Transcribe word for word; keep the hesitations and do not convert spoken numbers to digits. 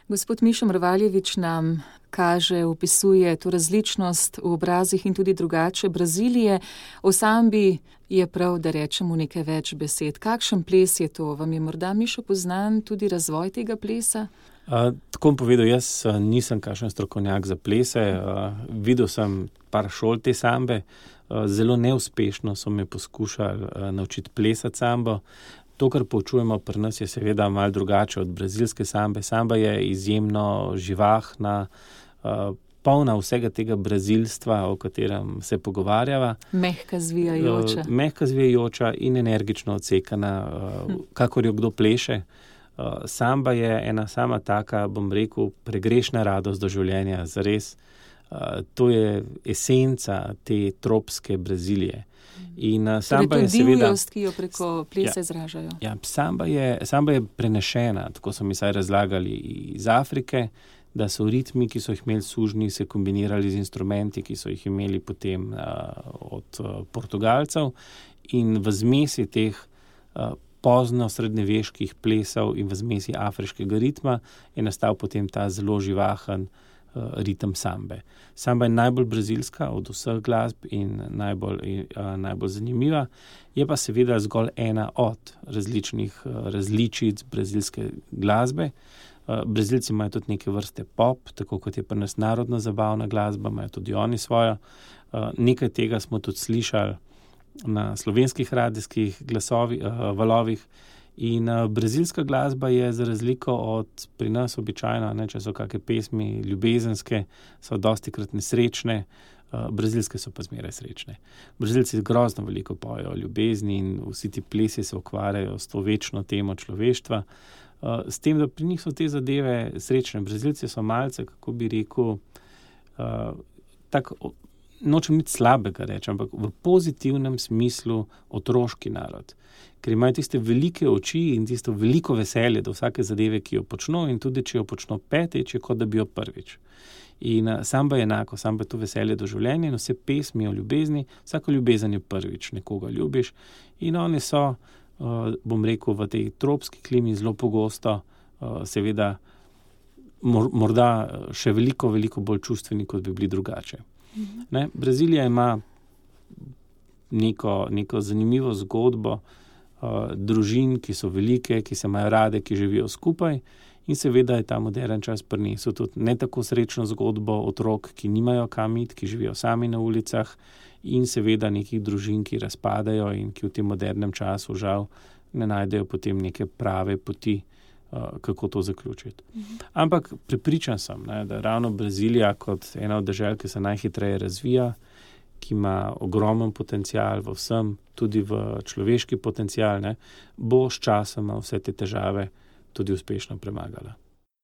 Gospod Mišo Mrvaljević nam kaže, opisuje to različnost v obrazih in tudi drugače Brazilije. O sambi je prav, da rečemo nekaj več besed. Kakšen ples je to? Vam je morda, Mišo, poznan tudi razvoj tega plesa? Uh, tako bom povedal, jaz uh, nisem kakšen strokovnjak za plese. Uh, videl sem par šol te sambe. Uh, zelo neuspešno so me poskušali uh, naučiti plesati sambo. To, kar poučujemo pri nas, je seveda malo drugače od brazilske sambe. Samba je izjemno živahna, uh, polna vsega tega brazilstva, o katerem se pogovarjava. Mehka zvijajoča. Uh, mehka zvijajoča in energično odsekana, uh, hm. kakor jo kdo pleše. Uh, samba je ena sama taka, bom rekel, pregrešna radost do življenja, zares. Uh, to je esenca te tropske Brazilije. In uh, samba torej, je seveda... divjost, ki jo preko plesa ja, izražajo. Ja, samba je, samba je prenešena, tako so mi saj razlagali iz Afrike, da so ritmi, ki so jih imeli sužnji, se kombinirali z instrumenti, ki so jih imeli potem uh, od uh, Portugalcev, in v zmesi teh uh, pozno srednjeveških plesov in v zmesi afriškega ritma je nastal potem ta zelo živahen uh, ritem sambe. Samba je najbolj brazilska od vseh glasb in najbolj, uh, najbolj zanimiva. Je pa seveda zgolj ena od različnih uh, različic brazilske glasbe. Uh, Brazilci imajo tudi neke vrste pop, tako kot je pri nas narodno zabavna glasba, imajo tudi oni svojo. Uh, nekaj tega smo tudi slišali na slovenskih radijskih glasovi, uh, valovih. In uh, brazilska glasba je za razliko od pri nas običajno, ne, če so kakšne pesmi ljubezenske, so dostikrat nesrečne, uh, brazilske so pa zmeraj srečne. Brazilci grozno veliko pojejo o ljubezni in vsi ti plesi se ukvarjajo s to večno temo človeštva. Uh, s tem, da pri njih so te zadeve srečne. Brazilci so malce, kako bi rekel, uh, tako, nočem nič slabega reči, ampak v pozitivnem smislu otroški narod. Ker imajo tiste velike oči in tisto veliko veselje do vsake zadeve, ki jo počno, in tudi, če jo počno petič, je kot da bi jo prvič. In uh, samba je enako, samba je to veselje do življenja in vse pesmi o ljubezni, vsako ljubezen je prvič, nekoga ljubiš. In oni so, uh, bom rekel, v tej tropski klimi zelo pogosto, uh, seveda, mor- morda še veliko, veliko bolj čustveni, kot bi bili drugače. Ne? Brazilija ima neko, neko zanimivo zgodbo uh, družin, ki so velike, ki se imajo rade, ki živijo skupaj, in seveda je ta modern čas prinesel tudi ne tako srečno zgodbo otrok, ki nimajo kam iti, ki živijo sami na ulicah, in seveda nekih družin, ki razpadajo in ki v tem modernem času žal ne najdejo potem neke prave poti, kako to zaključiti. Mhm. Ampak prepričan sem, ne, da ravno Brazilija kot ena od dežel, ki se najhitreje razvija, ki ima ogromen potencial v vsem, tudi v človeški potencial, ne, bo s časoma vse te težave tudi uspešno premagala.